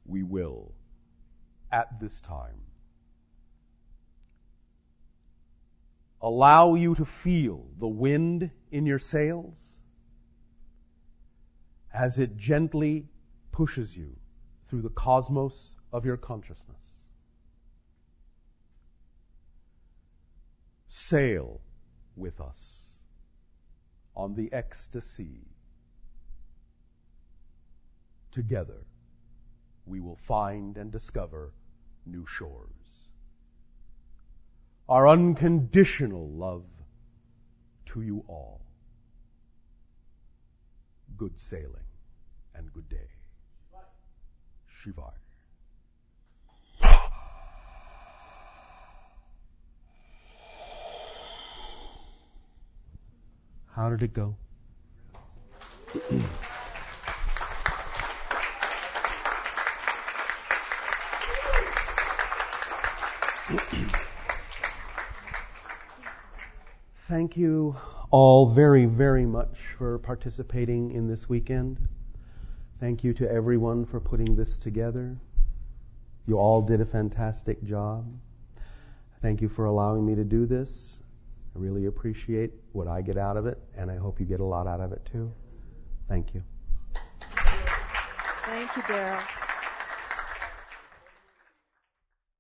we will, at this time, allow you to feel the wind in your sails as it gently pushes you through the cosmos of your consciousness. Sail with us on the ecstasy. Together, we will find and discover new shores. Our unconditional love to you all. Good sailing and good day. Shivai. How did it go? Thank you all very, very much for participating in this weekend. Thank you to everyone for putting this together. You all did a fantastic job. Thank you for allowing me to do this. I really appreciate what I get out of it, and I hope you get a lot out of it too. Thank you. Thank you, Daryl.